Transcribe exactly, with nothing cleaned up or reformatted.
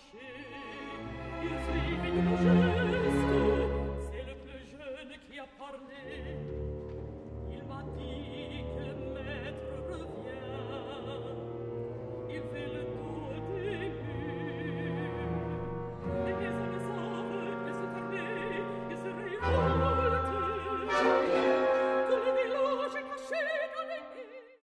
Il suffit d'une geste, c'est le plus jeune qui a parlé.